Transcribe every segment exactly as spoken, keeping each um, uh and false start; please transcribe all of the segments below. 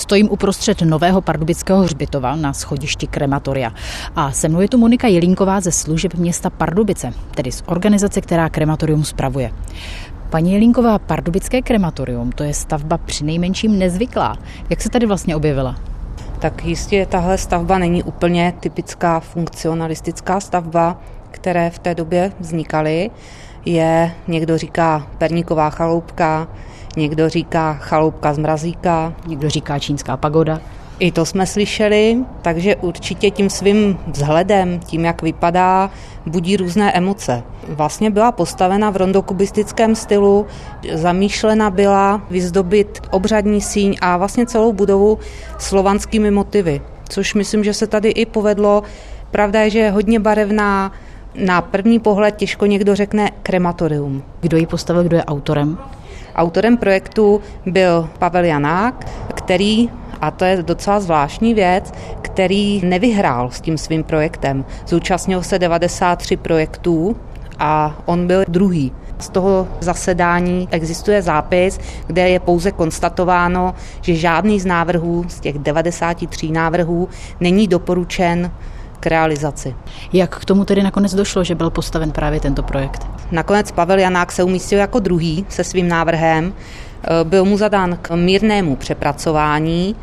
Stojím uprostřed nového pardubického hřbitova na schodišti krematoria. A se mnou je tu Monika Jelínková ze služeb města Pardubice, tedy z organizace, která krematorium spravuje. Paní Jelínková, pardubické krematorium, to je stavba přinejmenším nezvyklá. Jak se tady vlastně objevila? Tak jistě tahle stavba není úplně typická funkcionalistická stavba, které v té době vznikaly. Je, někdo říká perníková chaloupka, někdo říká chaloupka z mrazíka. Někdo říká čínská pagoda. I to jsme slyšeli, takže určitě tím svým vzhledem, tím, jak vypadá, budí různé emoce. Vlastně byla postavena v rondokubistickém stylu, zamýšlena byla vyzdobit obřadní síň a vlastně celou budovu slovanskými motivy, což myslím, že se tady i povedlo. Pravda je, že je hodně barevná, na první pohled těžko někdo řekne krematorium. Kdo ji postavil, kdo je autorem? Autorem projektu byl Pavel Janák, který, a to je docela zvláštní věc, který nevyhrál s tím svým projektem. Zúčastnil se devadesát tři projektů a on byl druhý. Z toho zasedání existuje zápis, kde je pouze konstatováno, že žádný z návrhů, z těch devadesáti tří návrhů, není doporučen k realizaci. Jak k tomu tedy nakonec došlo, že byl postaven právě tento projekt? Nakonec Pavel Janák se umístil jako druhý se svým návrhem. Byl mu zadán k mírnému přepracování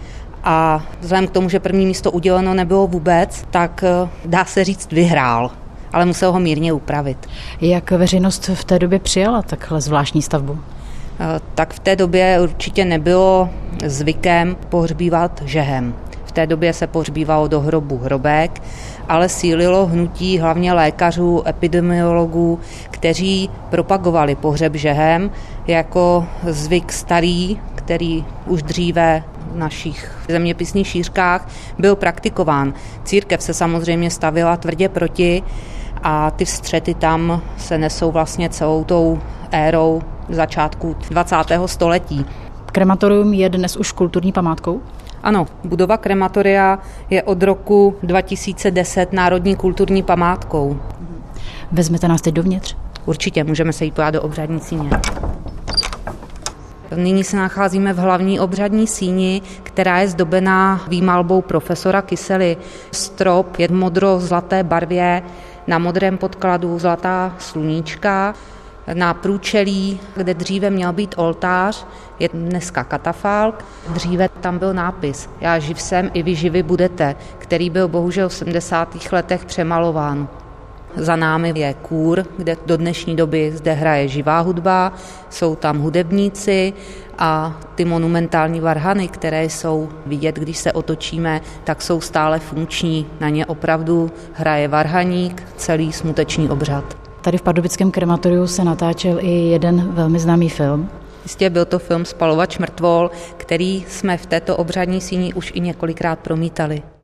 a vzhledem k tomu, že první místo uděleno nebylo vůbec, tak dá se říct vyhrál, ale musel ho mírně upravit. Jak veřejnost v té době přijala takhle zvláštní stavbu? Tak v té době určitě nebylo zvykem pohřbívat žehem. V té době se pohřbívalo do hrobu hrobek, ale sílilo hnutí hlavně lékařů, epidemiologů, kteří propagovali pohřeb žehem jako zvyk starý, který už dříve v našich zeměpisných šířkách byl praktikován. Církev se samozřejmě stavěla tvrdě proti a ty střety tam se nesou vlastně celou tou érou začátku dvacátého století. Krematorium je dnes už kulturní památkou? Ano, budova krematoria je od roku dva tisíce deset národní kulturní památkou. Vezmete nás teď dovnitř? Určitě, můžeme se jít podívat do obřadní síně. Nyní se nacházíme v hlavní obřadní síni, která je zdobená výmalbou profesora Kysely. Strop je v modro-zlaté barvě, na modrém podkladu zlatá sluníčka. Na průčelí, kde dříve měl být oltář, je dneska katafalk. Dříve tam byl nápis Já živ jsem, i vy živi budete, který byl bohužel v sedmdesátých letech přemalován. Za námi je kůr, kde do dnešní doby zde hraje živá hudba, jsou tam hudebníci a ty monumentální varhany, které jsou vidět, když se otočíme, tak jsou stále funkční. Na ně opravdu hraje varhaník, celý smuteční obřad. Tady v pardubickém krematoriu se natáčel i jeden velmi známý film. Jistě byl to film Spalovač mrtvol, který jsme v této obřadní síni už i několikrát promítali.